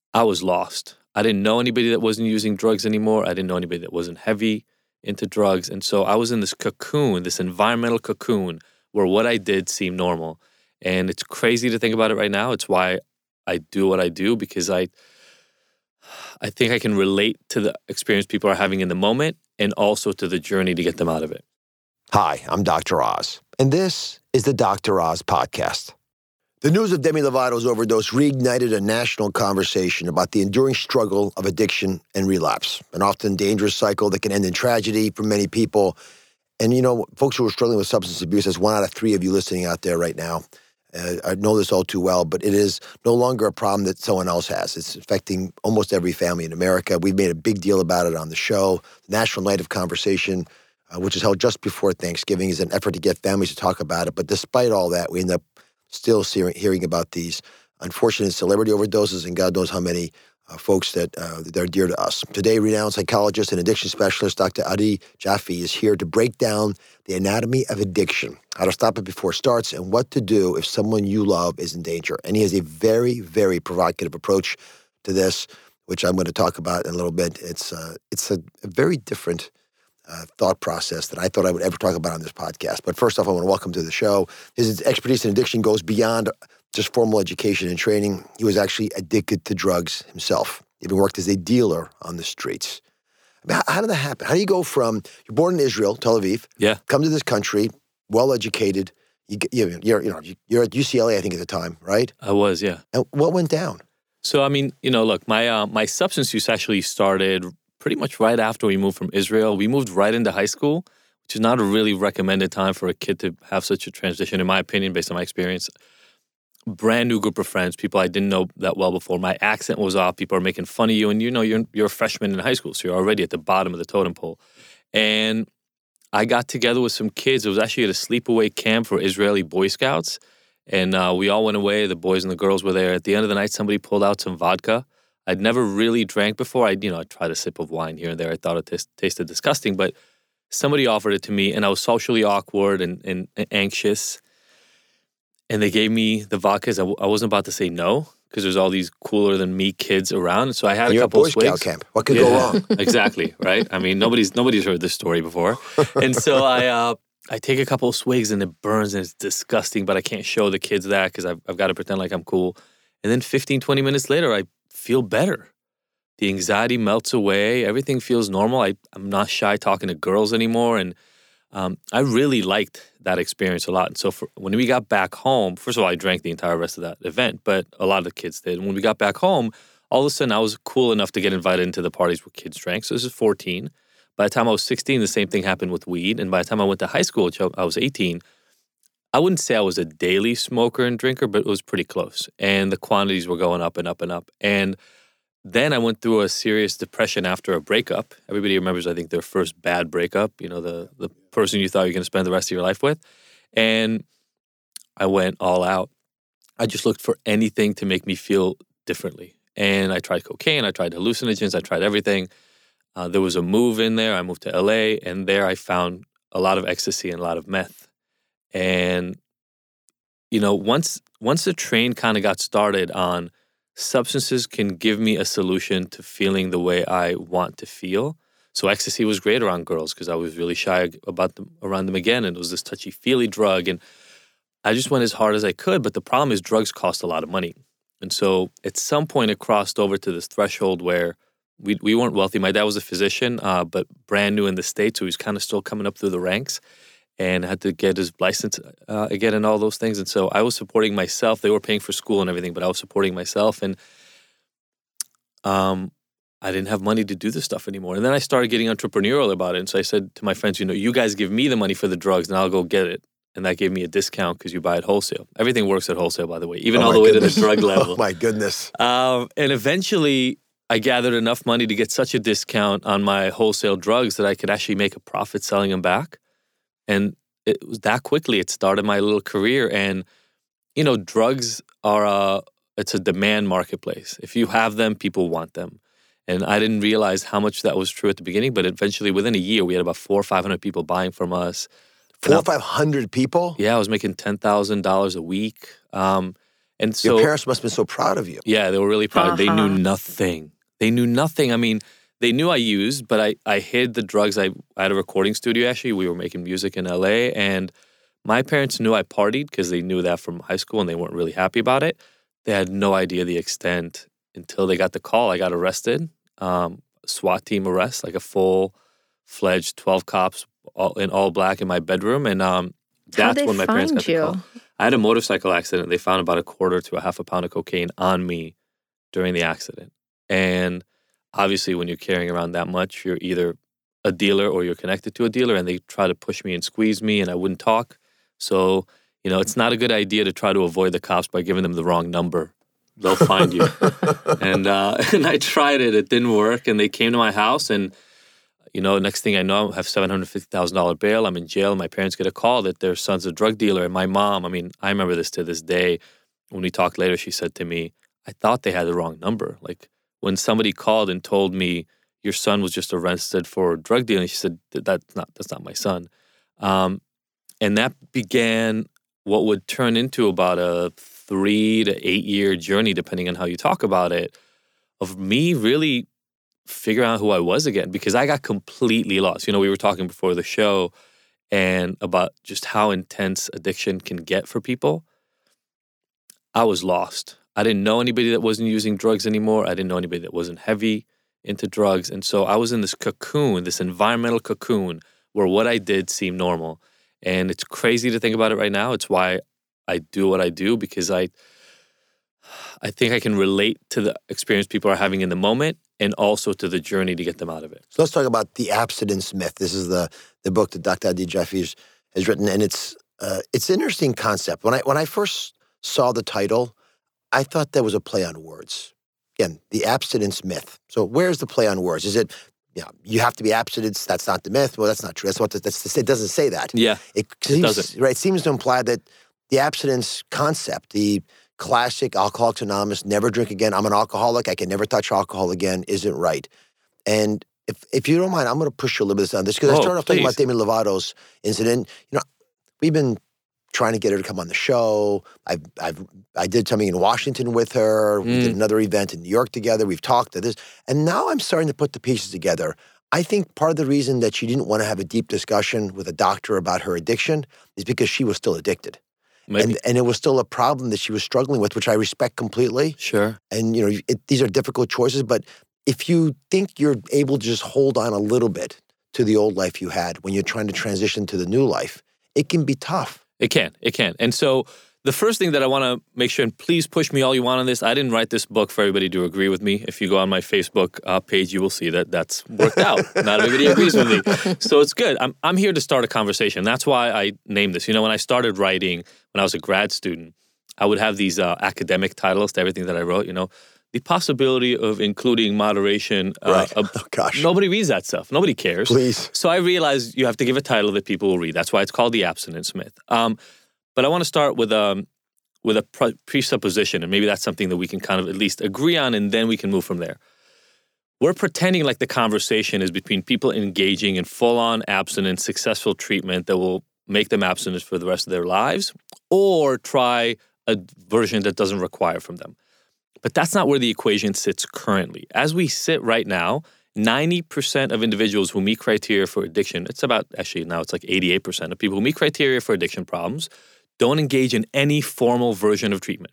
I was lost. I didn't know anybody that wasn't using drugs anymore. I didn't know anybody that wasn't heavy into drugs. And so I was in this cocoon, this environmental cocoon, where what I did seemed normal. And it's crazy to think about it right now. It's why I do what I do, because I think I can relate to the experience people are having in the moment and also to the journey to get them out of it. Hi, I'm Dr. Oz, and this is the Dr. Oz Podcast. The news of Demi Lovato's overdose reignited a national conversation about the enduring struggle of addiction and relapse, an often dangerous cycle that can end in tragedy for many people. And, you know, folks who are struggling with substance abuse, as 1 out of 3 of you listening out there right now, I know this all too well, but it is no longer a problem that someone else has. It's affecting almost every family in America. We've made a big deal about it on the show. The National Night of Conversation, which is held just before Thanksgiving, is an effort to get families to talk about it. But despite all that, we end up still hearing about these unfortunate celebrity overdoses and God knows how many folks that are dear to us. Today, renowned psychologist and addiction specialist Dr. Adi Jaffe is here to break down the anatomy of addiction, how to stop it before it starts, and what to do if someone you love is in danger. And he has a very, very provocative approach to this, which I'm going to talk about in a little bit. It's a very different thought process that I thought I would ever talk about on this podcast. But first off, I want to welcome to the show. His expertise in addiction goes beyond just formal education and training. He was actually addicted to drugs himself. He even worked as a dealer on the streets. I mean, how did that happen? How do you go from, you're born in Israel, Tel Aviv, come to this country, well-educated, you're at UCLA, I think, at the time, right? I was, yeah. And what went down? So, I mean, look, my substance use actually started pretty much right after we moved from Israel. We moved right into high school, which is not a really recommended time for a kid to have such a transition, in my opinion, based on my experience. Brand new group of friends, people I didn't know that well before. My accent was off. People are making fun of you, and you're a freshman in high school, so you're already at the bottom of the totem pole. And I got together with some kids. It was actually at a sleepaway camp for Israeli Boy Scouts, and we all went away. The boys and the girls were there. At the end of the night, somebody pulled out some vodka. I'd never really drank before. I tried a sip of wine here and there. I thought it tasted disgusting, but somebody offered it to me, and I was socially awkward and anxious. And they gave me the vodkas. I wasn't about to say no because there's all these cooler than me kids around. So I had a couple of swigs. You're a Boy Scout camp. What could go wrong? Exactly, right? I mean, nobody's heard this story before. And so I take a couple of swigs and it burns and it's disgusting, but I can't show the kids that because I've got to pretend like I'm cool. And then 15, 20 minutes later, I feel better. The anxiety melts away. Everything feels normal. I'm not shy talking to girls anymore. And I really liked that experience a lot. And so when we got back home, first of all, I drank the entire rest of that event, but a lot of the kids did. And when we got back home, all of a sudden I was cool enough to get invited into the parties where kids drank. So this is 14. By the time I was 16, the same thing happened with weed. And by the time I went to high school, which I was 18, I wouldn't say I was a daily smoker and drinker, but it was pretty close. And the quantities were going up and up and up. And then I went through a serious depression after a breakup. Everybody remembers, I think, their first bad breakup, the person you thought you were going to spend the rest of your life with. And I went all out. I just looked for anything to make me feel differently. And I tried cocaine, I tried hallucinogens, I tried everything. There was a move in there. I moved to LA, and there I found a lot of ecstasy and a lot of meth. And, once the train kind of got started on substances can give me a solution to feeling the way I want to feel. So ecstasy was great around girls because I was really shy around them again. And it was this touchy-feely drug. And I just went as hard as I could. But the problem is drugs cost a lot of money. And so at some point it crossed over to this threshold where we weren't wealthy. My dad was a physician, but brand new in the States. So he was kind of still coming up through the ranks and had to get his license again and all those things. And so I was supporting myself. They were paying for school and everything, but I was supporting myself. And I didn't have money to do this stuff anymore. And then I started getting entrepreneurial about it. And so I said to my friends, you guys give me the money for the drugs and I'll go get it. And that gave me a discount because you buy it wholesale. Everything works at wholesale, by the way, even all the way to the drug level. Oh, my goodness. And eventually I gathered enough money to get such a discount on my wholesale drugs that I could actually make a profit selling them back. And it was that quickly. It started my little career. And, drugs are it's a demand marketplace. If you have them, people want them. And I didn't realize how much that was true at the beginning, but eventually within a year, we had about 400 or 500 people buying from us. 400 or 500 people? Yeah, I was making $10,000 a week. And And so, your parents must have been so proud of you. yeah, they were really proud. They knew nothing. They knew nothing. I mean, they knew I used, but I hid the drugs. I had a recording studio, actually. We were making music in LA, and my parents knew I partied because they knew that from high school, and they weren't really happy about it. They had no idea the extent until they got the call. I got arrested, SWAT team arrest, like a full-fledged 12 cops in all black in my bedroom, and that's when my parents got the call. I had a motorcycle accident. They found about a quarter to a half a pound of cocaine on me during the accident. And obviously, when you're carrying around that much, you're either a dealer or you're connected to a dealer, and they try to push me and squeeze me, and I wouldn't talk. So, it's not a good idea to try to avoid the cops by giving them the wrong number. They'll find you. And I tried it. It didn't work. And they came to my house, and next thing I know, I have $750,000 bail. I'm in jail. My parents get a call that their son's a drug dealer. And my mom, I remember this to this day. When we talked later, she said to me, I thought they had the wrong number. Like, when somebody called and told me your son was just arrested for drug dealing, she said, that's not my son. And that began what would turn into about a 3 to 8 year journey, depending on how you talk about it, of me really figuring out who I was again, because I got completely lost. We were talking before the show and about just how intense addiction can get for people. I was lost. I didn't know anybody that wasn't using drugs anymore. I didn't know anybody that wasn't heavy into drugs. And so I was in this cocoon, this environmental cocoon, where what I did seemed normal. And it's crazy to think about it right now. It's why I do what I do, because I think I can relate to the experience people are having in the moment and also to the journey to get them out of it. So let's talk about the abstinence myth. This is the book that Dr. Adi Jaffe has written, and it's an interesting concept. When I first saw the title, I thought that was a play on words. Again, the abstinence myth. So where's the play on words? Is it, you have to be abstinent, that's not the myth? Well, that's not true. It doesn't say that. Yeah, it doesn't. Right, it seems to imply that the abstinence concept, the classic Alcoholics Anonymous, never drink again, I'm an alcoholic, I can never touch alcohol again, isn't right. And if you don't mind, I'm going to push you a little bit on this, because I started off talking about Demi Lovato's incident. We've been trying to get her to come on the show. I did something in Washington with her. We did another event in New York together. We've talked to this. And now I'm starting to put the pieces together. I think part of the reason that she didn't want to have a deep discussion with a doctor about her addiction is because she was still addicted. And it was still a problem that she was struggling with, which I respect completely. Sure. And, these are difficult choices. But if you think you're able to just hold on a little bit to the old life you had when you're trying to transition to the new life, it can be tough. It can. And so the first thing that I want to make sure, and please push me all you want on this, I didn't write this book for everybody to agree with me. If you go on my Facebook page, you will see that that's worked out. Not everybody agrees with me. So it's good. I'm here to start a conversation. That's why I named this. When I started writing, when I was a grad student, I would have these academic titles to everything that I wrote, the possibility of including moderation. Right. Oh, gosh. Nobody reads that stuff. Nobody cares. Please. So I realized you have to give a title that people will read. That's why it's called The Abstinence Myth. But I want to start with a presupposition, and maybe that's something that we can kind of at least agree on, and then we can move from there. We're pretending like the conversation is between people engaging in full-on abstinence, successful treatment that will make them abstinent for the rest of their lives, or try a version that doesn't require from them. But that's not where the equation sits currently. As we sit right now, 90% of individuals who meet criteria for addiction, it's like 88% of people who meet criteria for addiction problems don't engage in any formal version of treatment.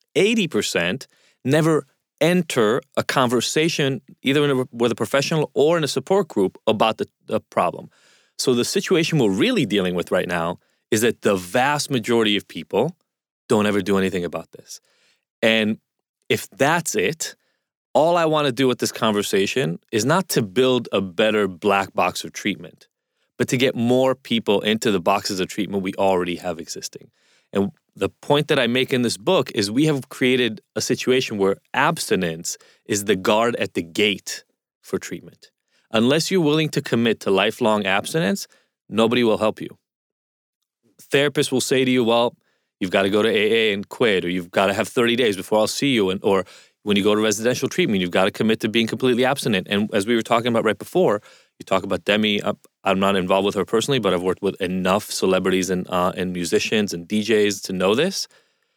80% never enter a conversation either with a professional or in a support group about the problem. So the situation we're really dealing with right now is that the vast majority of people don't ever do anything about this. And if that's it, all I want to do with this conversation is not to build a better black box of treatment, but to get more people into the boxes of treatment we already have existing. And the point that I make in this book is we have created a situation where abstinence is the guard at the gate for treatment. Unless you're willing to commit to lifelong abstinence, nobody will help you. Therapists will say to you, well, you've got to go to AA and quit, or you've got to have 30 days before I'll see you, or when you go to residential treatment, you've got to commit to being completely abstinent. And as we were talking about right before, you talk about Demi. I'm not involved with her personally, but I've worked with enough celebrities and musicians and DJs to know this.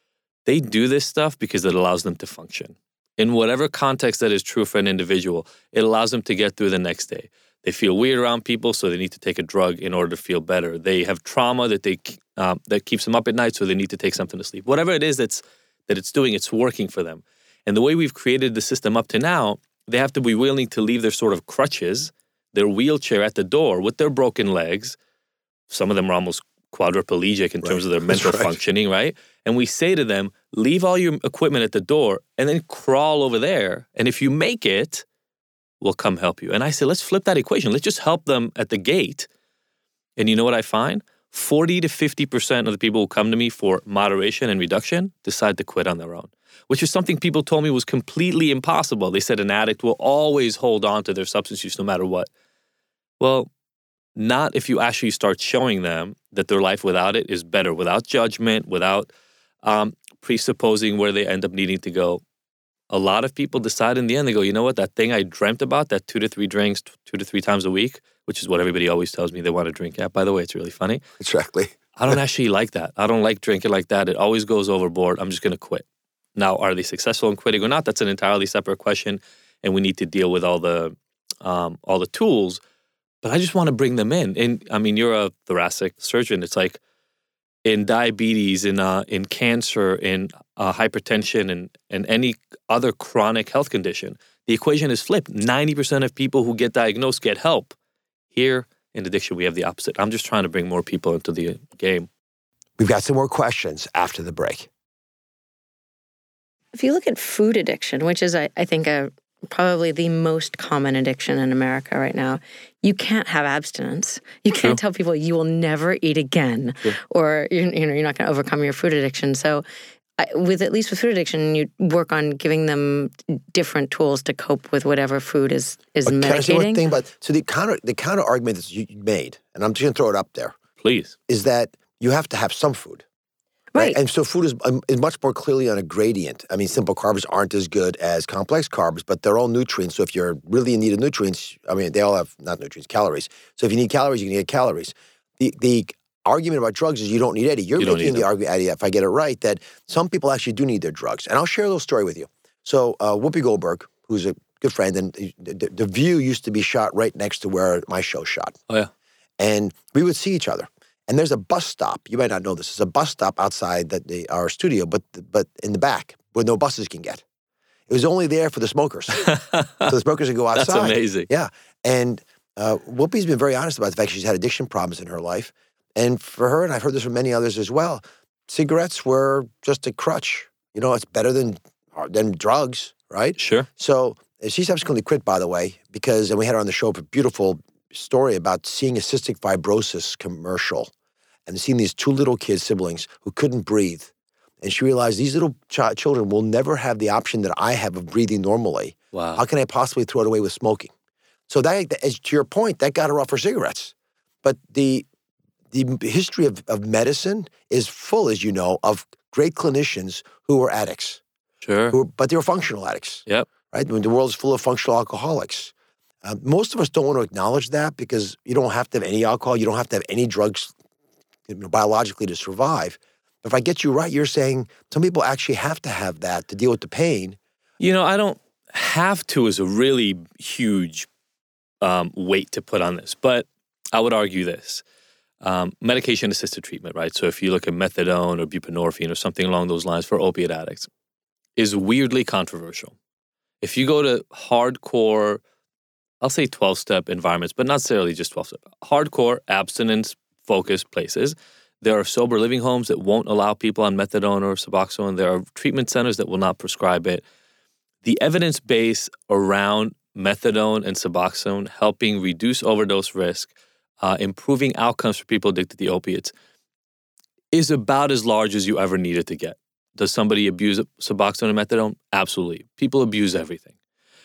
They do this stuff because it allows them to function. In whatever context that is true for an individual, it allows them to get through the next day. They feel weird around people, so they need to take a drug in order to feel better. They have trauma that keeps them up at night, so they need to take something to sleep. Whatever it is that it's doing, it's working for them. And the way we've created the system up to now, they have to be willing to leave their sort of crutches, their wheelchair at the door with their broken legs. Some of them are almost quadriplegic in terms of their mental functioning, right? And we say to them, leave all your equipment at the door and then crawl over there. And if you make it, we'll come help you. And I say, let's flip that equation. Let's just help them at the gate. And you know what I find? 40 to 50% of the people who come to me for moderation and reduction decide to quit on their own, which is something people told me was completely impossible. They said an addict will always hold on to their substance use no matter what. Well, not if you actually start showing them that their life without it is better, without judgment, without presupposing where they end up needing to go. A lot of people decide in the end, they go, you know what, that thing I dreamt about, that 2 to 3 drinks, 2 to 3 times a week, which is what everybody always tells me they want to drink at. By the way, it's really funny. Exactly. I don't actually like that. I don't like drinking like that. It always goes overboard. I'm just going to quit. Now, are they successful in quitting or not? That's an entirely separate question, and we need to deal with all the tools. But I just want to bring them in. And I mean, you're a thoracic surgeon. It's like in diabetes, in cancer, in hypertension, and any other chronic health condition, the equation is flipped. 90% of people who get diagnosed get help. Here in addiction, we have the opposite. I'm just trying to bring more people into the game. We've got some more questions after the break. If you look at food addiction, which is, I think, probably the most common addiction in America right now, you can't have abstinence. You can't tell people you will never eat again, or you're not going to overcome your food addiction. So, with food addiction, you work on giving them different tools to cope with whatever food is medicating. Can I say one thing? So the counter argument that you made, and I'm just going to throw it up there, please, is that you have to have some food. Right. And so food is much more clearly on a gradient. I mean, simple carbs aren't as good as complex carbs, but they're all nutrients. So if you're really in need of nutrients, I mean, they all have, not nutrients, calories. So if you need calories, you can get calories. The argument about drugs is you don't need any. You're making the argument, Eddie, if I get it right, that some people actually do need their drugs. And I'll share a little story with you. So Whoopi Goldberg, who's a good friend, and the View used to be shot right next to where my show shot. Oh, yeah. And we would see each other. And there's a bus stop. You might not know this. There's a bus stop outside our studio, but in the back where no buses can get. It was only there for the smokers. So the smokers can go outside. That's amazing. Yeah. And Whoopi's been very honest about the fact she's had addiction problems in her life. And for her, and I've heard this from many others as well, cigarettes were just a crutch. You know, it's better than drugs, right? Sure. So she subsequently quit, by the way, and we had her on the show for a beautiful story about seeing a cystic fibrosis commercial and seeing these 2 little kids, siblings, who couldn't breathe. And she realized these little children will never have the option that I have of breathing normally. Wow. How can I possibly throw it away with smoking? So that, as to your point, that got her off her cigarettes. But the history of medicine is full, as you know, of great clinicians who were addicts. Sure. But they were functional addicts. Yep. Right? The world's full of functional alcoholics. Most of us don't want to acknowledge that because you don't have to have any alcohol. You don't have to have any drugs biologically to survive. But if I get you right, you're saying some people actually have to have that to deal with the pain. You know, I don't have to is a really huge weight to put on this. But I would argue this. Medication-assisted treatment, right? So if you look at methadone or buprenorphine or something along those lines for opiate addicts, is weirdly controversial. If you go to hardcore, I'll say 12-step environments, but not necessarily just 12-step. Hardcore, abstinence-focused places. There are sober living homes that won't allow people on methadone or Suboxone. There are treatment centers that will not prescribe it. The evidence base around methadone and Suboxone helping reduce overdose risk, improving outcomes for people addicted to opiates, is about as large as you ever need it to get. Does somebody abuse Suboxone and methadone? Absolutely. People abuse everything.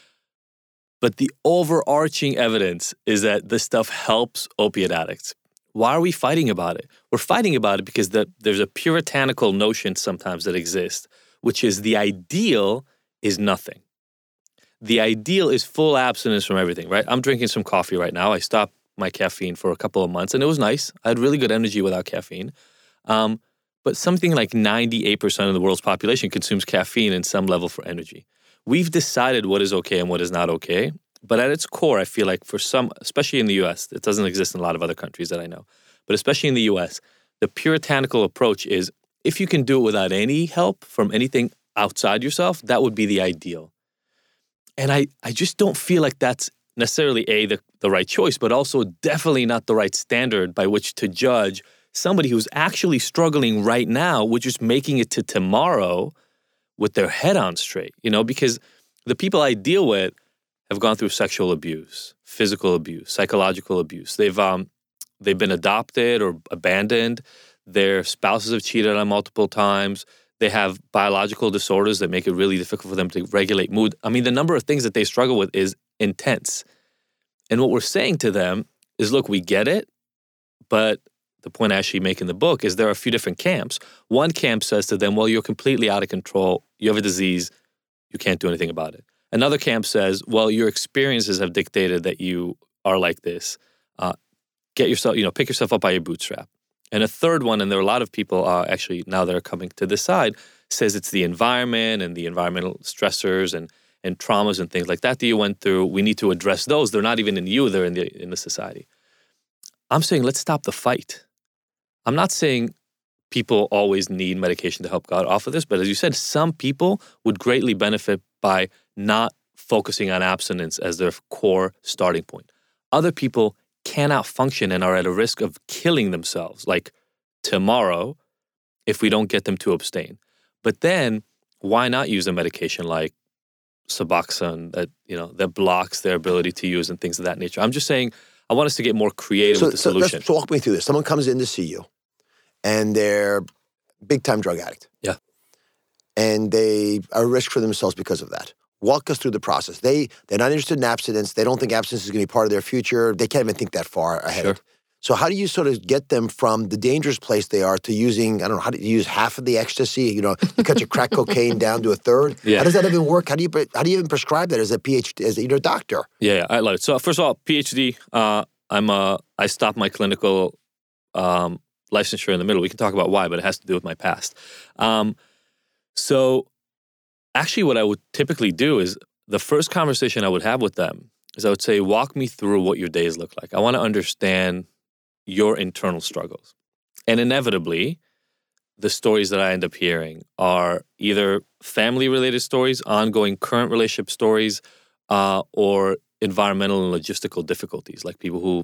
But the overarching evidence is that this stuff helps opiate addicts. Why are we fighting about it? We're fighting about it because there's a puritanical notion sometimes that exists, which is the ideal is nothing. The ideal is full abstinence from everything, right? I'm drinking some coffee right now. I stopped my caffeine for a couple of months, and it was nice. I had really good energy without caffeine. But but something like 98% of the world's population consumes caffeine in some level for energy. We've decided what is okay and what is not okay. But at its core, I feel like for some, especially in the U.S., it doesn't exist in a lot of other countries that I know, but especially in the U.S., the puritanical approach is if you can do it without any help from anything outside yourself, that would be the ideal. And I just don't feel like that's necessarily the right choice, but also definitely not the right standard by which to judge somebody who's actually struggling right now with just making it to tomorrow with their head on straight, because the people I deal with have gone through sexual abuse, physical abuse, psychological abuse. They've been adopted or abandoned. Their spouses have cheated on them multiple times. They have biological disorders that make it really difficult for them to regulate mood. I mean, the number of things that they struggle with is intense. And what we're saying to them is, look, we get it, but the point I actually make in the book is there are a few different camps. One camp says to them, well, you're completely out of control. You have a disease. You can't do anything about it. Another camp says, well, your experiences have dictated that you are like this. Get yourself, pick yourself up by your bootstrap. And a third one, and there are a lot of people actually now that are coming to this side, says it's the environment and the environmental stressors and traumas and things like that you went through. We need to address those. They're not even in you, they're in the society. I'm saying let's stop the fight. I'm not saying people always need medication to help God off of this, but as you said, some people would greatly benefit by not focusing on abstinence as their core starting point. Other people cannot function and are at a risk of killing themselves, like tomorrow, if we don't get them to abstain. But then, why not use a medication like Suboxone that blocks their ability to use and things of that nature? I'm just saying, I want us to get more creative with the solution. So walk me through this. Someone comes in to see you, and they're a big-time drug addict. Yeah. And they are at risk for themselves because of that. Walk us through the process. They're not interested in abstinence. They don't think abstinence is going to be part of their future. They can't even think that far ahead. Sure. So how do you sort of get them from the dangerous place they are to using, I don't know, how do you use half of the ecstasy? You cut your crack cocaine down to a third. Yeah. How does that even work? How do you even prescribe that as a PhD, as a doctor? Yeah, I love it. So first of all, PhD, I stopped my clinical licensure in the middle. We can talk about why, but it has to do with my past. So actually what I would typically do is the first conversation I would have with them is I would say, walk me through what your days look like. I want to understand your internal struggles. And inevitably, the stories that I end up hearing are either family-related stories, ongoing current relationship stories, or environmental and logistical difficulties, like people who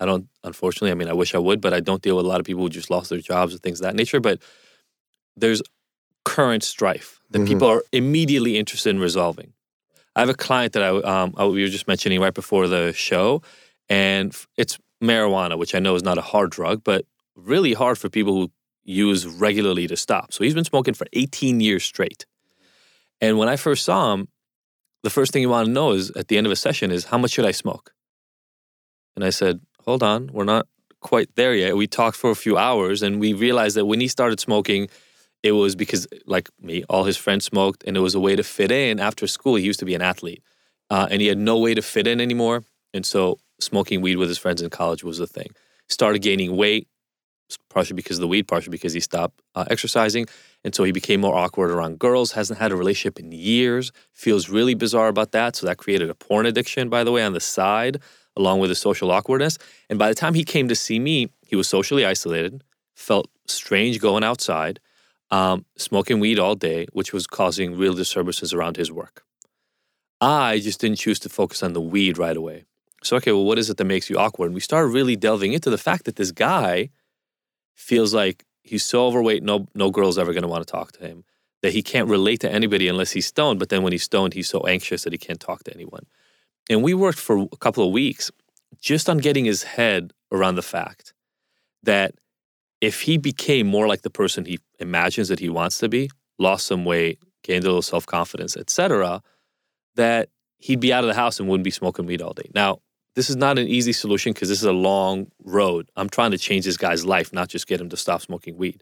I wish I would, but I don't deal with a lot of people who just lost their jobs or things of that nature. But there's current strife that people are immediately interested in resolving. I have a client that we were just mentioning right before the show, and it's marijuana, which I know is not a hard drug, but really hard for people who use regularly to stop. So he's been smoking for 18 years straight. And when I first saw him, the first thing you want to know is at the end of a session is, how much should I smoke? And I said, hold on, we're not quite there yet. We talked for a few hours, and we realized that when he started smoking, it was because, like me, all his friends smoked, and it was a way to fit in. After school, he used to be an athlete, and he had no way to fit in anymore. And so smoking weed with his friends in college was the thing. Started gaining weight, partially because of the weed, partially because he stopped exercising. And so he became more awkward around girls, hasn't had a relationship in years, feels really bizarre about that. So that created a porn addiction, by the way, on the side, along with the social awkwardness. And by the time he came to see me, he was socially isolated, felt strange going outside, smoking weed all day, which was causing real disturbances around his work. I just didn't choose to focus on the weed right away. So, okay, well, what is it that makes you awkward? And we started really delving into the fact that this guy feels like he's so overweight, no girl's ever going to want to talk to him, that he can't relate to anybody unless he's stoned. But then when he's stoned, he's so anxious that he can't talk to anyone. And we worked for a couple of weeks just on getting his head around the fact that if he became more like the person he imagines that he wants to be, lost some weight, gained a little self-confidence, etc., that he'd be out of the house and wouldn't be smoking weed all day. Now, this is not an easy solution because this is a long road. I'm trying to change this guy's life, not just get him to stop smoking weed.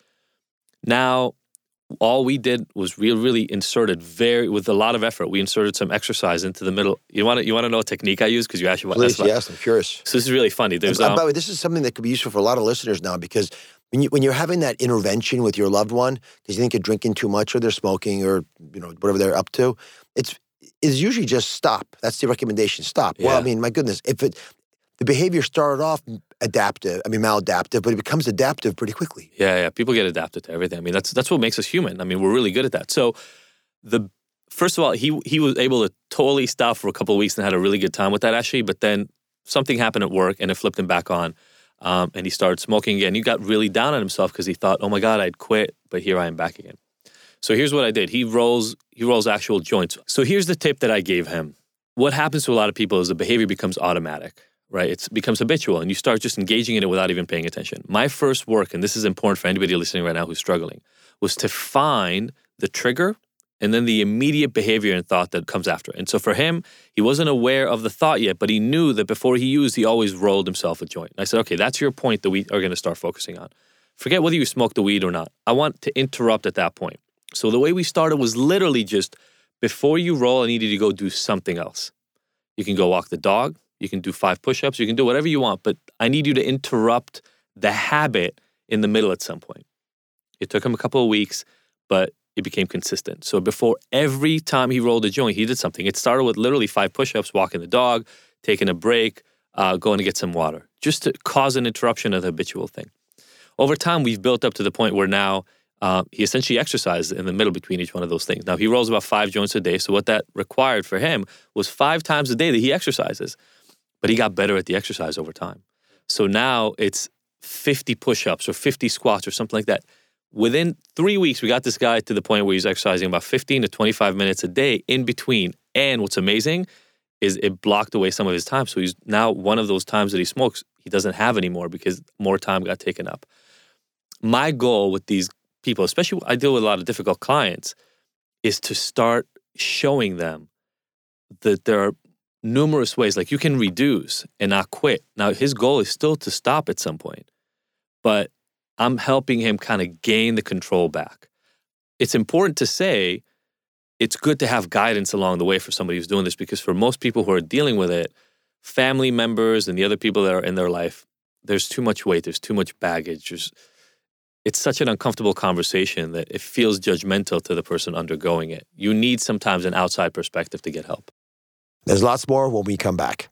Now, all we did was really inserted with a lot of effort. We inserted some exercise into the middle. You want to know a technique I use? Because you actually want. Please, yes, I'm curious. So this is really funny. By the way, this is something that could be useful for a lot of listeners now, because When you're having that intervention with your loved one, because you think you're drinking too much or they're smoking or whatever they're up to, it's usually just stop. That's the recommendation. Stop. Yeah. Well, I mean, my goodness, the behavior started off maladaptive, but it becomes adaptive pretty quickly. Yeah. People get adapted to everything. I mean, that's what makes us human. I mean, we're really good at that. So first of all, he was able to totally stop for a couple of weeks and had a really good time with that, actually. But then something happened at work and it flipped him back on. And he started smoking again. He got really down on himself because he thought, oh my God, I'd quit, but here I am back again. So here's what I did. He rolls actual joints. So here's the tip that I gave him. What happens to a lot of people is the behavior becomes automatic, right? It becomes habitual and you start just engaging in it without even paying attention. My first work, and this is important for anybody listening right now who's struggling, was to find the trigger and then the immediate behavior and thought that comes after. And so for him, he wasn't aware of the thought yet, but he knew that before he used, he always rolled himself a joint. And I said, okay, that's your point that we are going to start focusing on. Forget whether you smoke the weed or not. I want to interrupt at that point. So the way we started was literally just, before you roll, I need you to go do something else. You can go walk the dog. You can do 5 push-ups. You can do whatever you want, but I need you to interrupt the habit in the middle at some point. It took him a couple of weeks, but it became consistent. So before every time he rolled a joint, he did something. It started with literally 5 push-ups, walking the dog, taking a break, going to get some water, just to cause an interruption of the habitual thing. Over time, we've built up to the point where now he essentially exercises in the middle between each one of those things. Now, he rolls about 5 joints a day. So what that required for him was 5 times a day that he exercises. But he got better at the exercise over time. So now it's 50 push-ups or 50 squats or something like that. Within 3 weeks, we got this guy to the point where he's exercising about 15 to 25 minutes a day in between. And what's amazing is it blocked away some of his time. So he's now, one of those times that he smokes, he doesn't have anymore because more time got taken up. My goal with these people, especially I deal with a lot of difficult clients, is to start showing them that there are numerous ways, like you can reduce and not quit. Now, his goal is still to stop at some point, but I'm helping him kind of gain the control back. It's important to say it's good to have guidance along the way for somebody who's doing this, because for most people who are dealing with it, family members and the other people that are in their life, there's too much weight, there's too much baggage. It's such an uncomfortable conversation that it feels judgmental to the person undergoing it. You need sometimes an outside perspective to get help. There's lots more when we come back.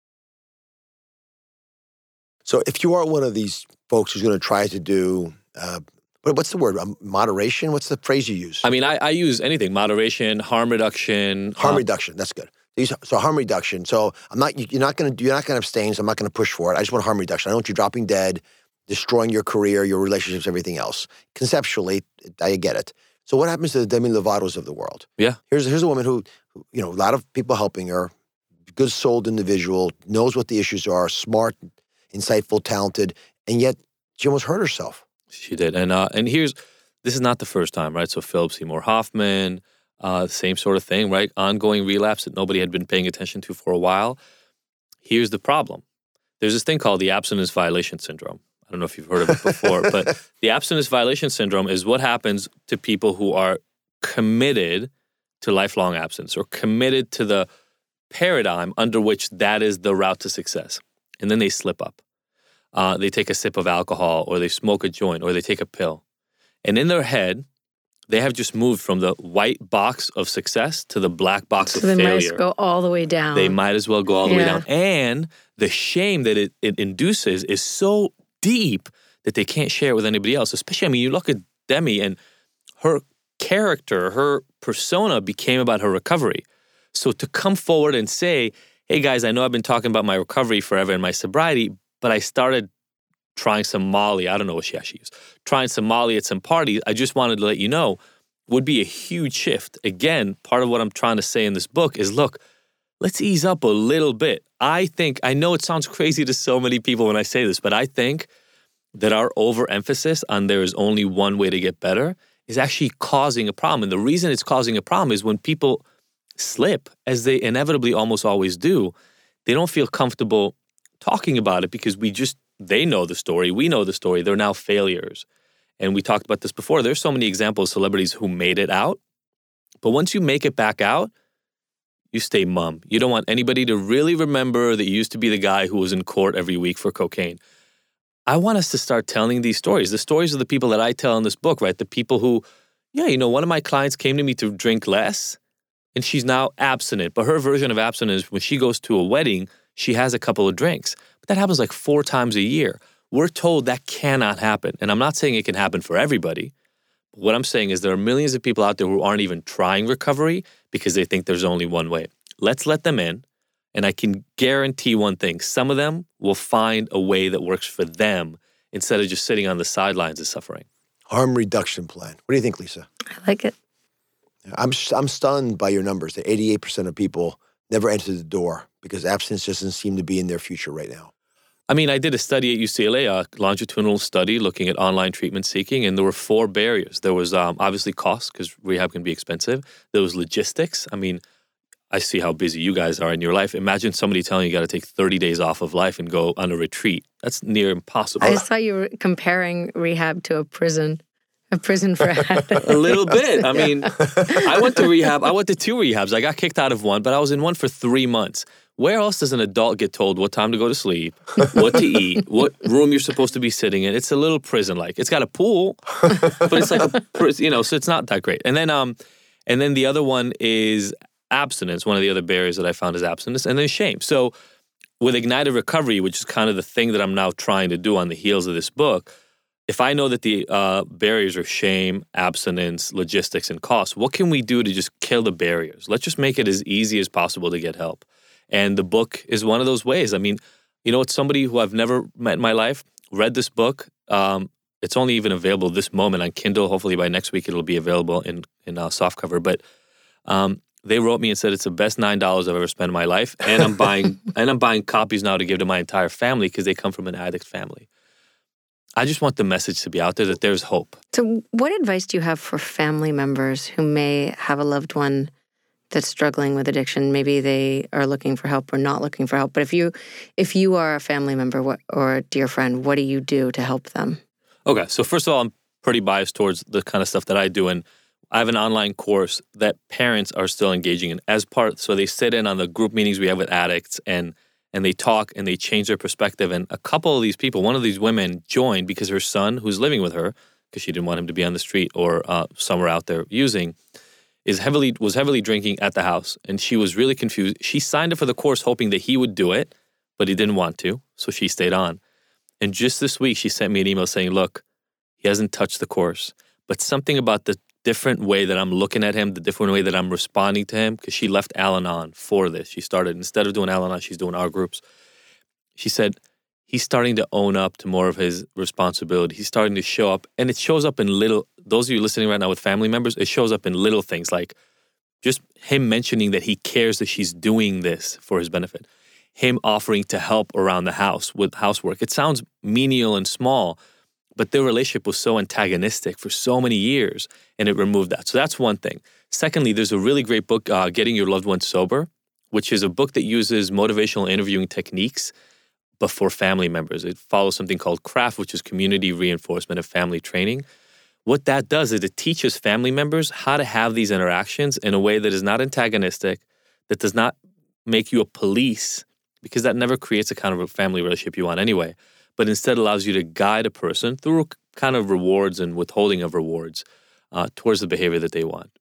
So if you are one of these folks who's going to try to do, what's the word? Moderation? What's the phrase you use? I mean, I use anything. Moderation, harm reduction. Harm reduction. That's good. So harm reduction. So you're not going to abstain. So I'm not going to push for it. I just want harm reduction. I don't want you dropping dead, destroying your career, your relationships, everything else. Conceptually, I get it. So what happens to the Demi Lovatos of the world? Yeah. Here's a woman who, a lot of people helping her, good-souled individual, knows what the issues are, smart, insightful, talented, and yet she almost hurt herself. She did. And this is not the first time, right? So Philip Seymour Hoffman, same sort of thing, right? Ongoing relapse that nobody had been paying attention to for a while. Here's the problem. There's this thing called the abstinence violation syndrome. I don't know if you've heard of it before, but the abstinence violation syndrome is what happens to people who are committed to lifelong abstinence or committed to the paradigm under which that is the route to success. And then they slip up. They take a sip of alcohol, or they smoke a joint, or they take a pill. And in their head, they have just moved from the white box of success to the black box of failure. They might as well go all the way down. They might as well go all the way down. And the shame that it induces is so deep that they can't share it with anybody else. Especially, I mean, you look at Demi and her character, her persona became about her recovery. So to come forward and say, hey guys, I know I've been talking about my recovery forever and my sobriety, but I started trying some Molly. I don't know what she actually used. Trying some Molly at some parties. I just wanted to let you know, would be a huge shift. Again, part of what I'm trying to say in this book is, look, let's ease up a little bit. I know it sounds crazy to so many people when I say this, but I think that our overemphasis on there is only one way to get better is actually causing a problem. And the reason it's causing a problem is when people slip, as they inevitably almost always do, they don't feel comfortable talking about it because they know the story, we know the story, they're now failures. And we talked about this before, there's so many examples of celebrities who made it out, but once you make it back out, you stay mum. You don't want anybody to really remember that you used to be the guy who was in court every week for cocaine. I want us to start telling these stories. The stories of the people that I tell in this book, right? The people who, one of my clients came to me to drink less, and she's now abstinent. But her version of abstinence is when she goes to a wedding, she has a couple of drinks. But that happens like 4 times a year. We're told that cannot happen. And I'm not saying it can happen for everybody. But what I'm saying is there are millions of people out there who aren't even trying recovery because they think there's only one way. Let's let them in. And I can guarantee one thing. Some of them will find a way that works for them instead of just sitting on the sidelines and suffering. Harm reduction plan. What do you think, Lisa? I like it. I'm stunned by your numbers that 88% of people never enter the door because abstinence doesn't seem to be in their future right now. I mean, I did a study at UCLA, a longitudinal study looking at online treatment seeking, and there were 4 barriers. There was obviously cost, because rehab can be expensive. There was logistics. I mean, I see how busy you guys are in your life. Imagine somebody telling you got to take 30 days off of life and go on a retreat. That's near impossible. I saw you comparing rehab to a prison for addicts. A little bit. I mean, I went to rehab. I went to 2 rehabs. I got kicked out of one, but I was in one for 3 months. Where else does an adult get told what time to go to sleep, what to eat, what room you're supposed to be sitting in? It's a little prison-like. It's got a pool, but it's like so it's not that great. And then the other one is abstinence. One of the other barriers that I found is abstinence, and then shame. So with Ignited Recovery, which is kind of the thing that I'm now trying to do on the heels of this book, if I know that the barriers are shame, abstinence, logistics, and cost, what can we do to just kill the barriers? Let's just make it as easy as possible to get help. And the book is one of those ways. I mean, it's somebody who I've never met in my life, read this book. It's only even available this moment on Kindle. Hopefully by next week it'll be available in softcover. But they wrote me and said it's the best $9 I've ever spent in my life. And I'm buying copies now to give to my entire family because they come from an addict family. I just want the message to be out there that there's hope. So what advice do you have for family members who may have a loved one that's struggling with addiction? Maybe they are looking for help or not looking for help. But if you are a family member or a dear friend, what do you do to help them? Okay, so first of all, I'm pretty biased towards the kind of stuff that I do. And I have an online course that parents are still engaging in as part. So they sit in on the group meetings we have with addicts and they talk and they change their perspective. And a couple of these people, one of these women joined because her son, who's living with her, because she didn't want him to be on the street or somewhere out there using, was heavily drinking at the house, and she was really confused. She signed up for the course hoping that he would do it, but he didn't want to, so she stayed on. And just this week, she sent me an email saying, look, he hasn't touched the course, but something about the different way that I'm looking at him, the different way that I'm responding to him, because she left Al-Anon for this. She started, instead of doing Al-Anon, she's doing our groups. She said, he's starting to own up to more of his responsibility. He's starting to show up, and it shows up in little, those of you listening right now with family members, it shows up in little things like just him mentioning that he cares that she's doing this for his benefit. Him offering to help around the house with housework. It sounds menial and small, but their relationship was so antagonistic for so many years, and it removed that. So that's one thing. Secondly, there's a really great book, Getting Your Loved Ones Sober, which is a book that uses motivational interviewing techniques, but for family members. It follows something called CRAFT, which is Community Reinforcement of Family Training. What that does is it teaches family members how to have these interactions in a way that is not antagonistic, that does not make you a police, because that never creates the kind of a family relationship you want anyway, but instead allows you to guide a person through kind of rewards and withholding of rewards towards the behavior that they want.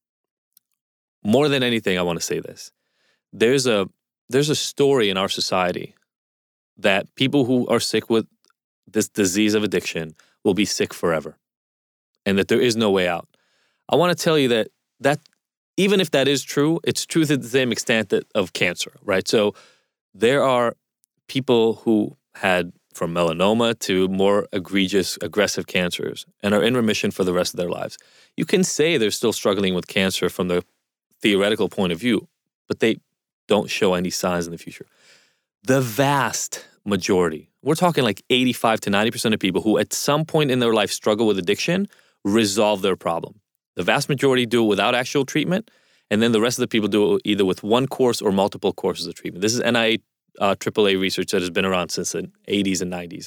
More than anything, I want to say this. There's a story in our society that people who are sick with this disease of addiction will be sick forever, and that there is no way out. I want to tell you that even if that is true, it's true to the same extent of cancer, right? So there are people who had from melanoma to more egregious, aggressive cancers and are in remission for the rest of their lives. You can say they're still struggling with cancer from the theoretical point of view, but they don't show any signs in the future. The vast majority, we're talking like 85 to 90% of people who at some point in their life struggle with addiction, resolve their problem. The vast majority do it without actual treatment, and then the rest of the people do it either with one course or multiple courses of treatment. This is NIH AAA research that has been around since the 80s and 90s.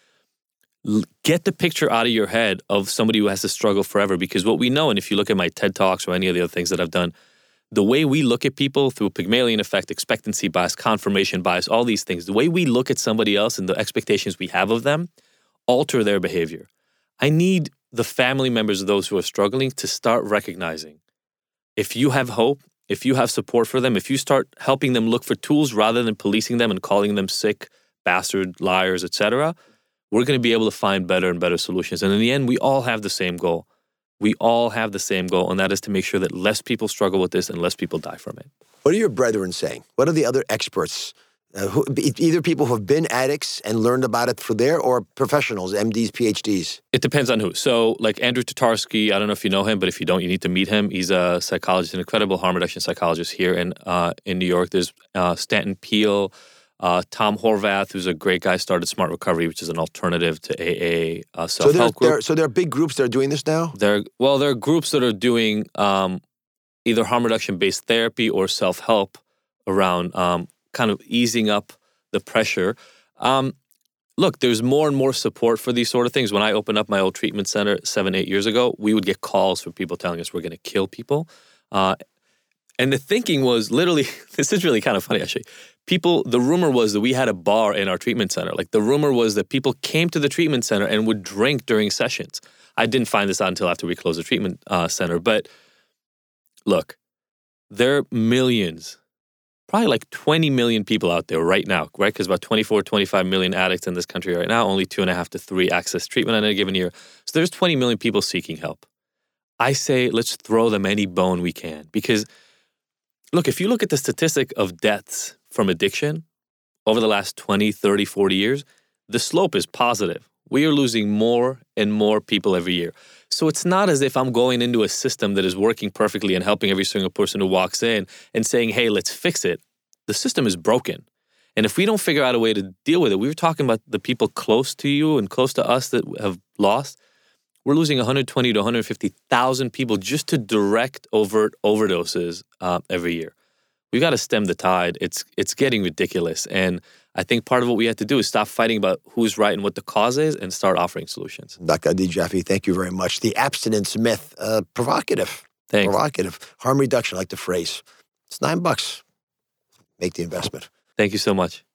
Get the picture out of your head of somebody who has to struggle forever, because what we know, and if you look at my TED Talks or any of the other things that I've done, the way we look at people through Pygmalion effect, expectancy bias, confirmation bias, all these things, the way we look at somebody else and the expectations we have of them alter their behavior. I need the family members of those who are struggling to start recognizing if you have hope, if you have support for them, if you start helping them look for tools rather than policing them and calling them sick, bastard, liars, etc., we're going to be able to find better and better solutions. And in the end, we all have the same goal. We all have the same goal, and that is to make sure that less people struggle with this and less people die from it. What are your brethren saying? What are the other experts, either people who have been addicts and learned about it for there, or professionals, MDs, PhDs? It depends on who. So like Andrew Tatarsky, I don't know if you know him, but if you don't, you need to meet him. He's a psychologist, an incredible harm reduction psychologist here in New York. There's Stanton Peele, Tom Horvath, who's a great guy, started Smart Recovery, which is an alternative to AA self-help group. So there are big groups that are doing this now? There are groups that are doing either harm reduction-based therapy or self-help around kind of easing up the pressure. Look, there's more and more support for these sort of things. When I opened up my old treatment center 7-8 years ago, we would get calls from people telling us we're going to kill people. And the thinking was literally, this is really kind of funny actually, the rumor was that we had a bar in our treatment center. Like the rumor was that people came to the treatment center and would drink during sessions. I didn't find this out until after we closed the treatment center. But look, there are millions, probably like 20 million people out there right now, right? Because about 24, 25 million addicts in this country right now, only 2.5 to 3 access treatment in a given year. So there's 20 million people seeking help. I say let's throw them any bone we can. Because look, if you look at the statistic of deaths from addiction over the last 20, 30, 40 years, the slope is positive. We are losing more and more people every year. So it's not as if I'm going into a system that is working perfectly and helping every single person who walks in and saying, hey, let's fix it. The system is broken. And if we don't figure out a way to deal with it, we were talking about the people close to you and close to us that have lost. We're losing 120 to 150,000 people just to direct overt overdoses every year. We've got to stem the tide. It's getting ridiculous. And I think part of what we have to do is stop fighting about who's right and what the cause is and start offering solutions. Dr. Adi Jaffe, thank you very much. The abstinence myth, provocative. Thanks. Provocative. Harm reduction, I like the phrase. It's $9. Make the investment. Thank you so much.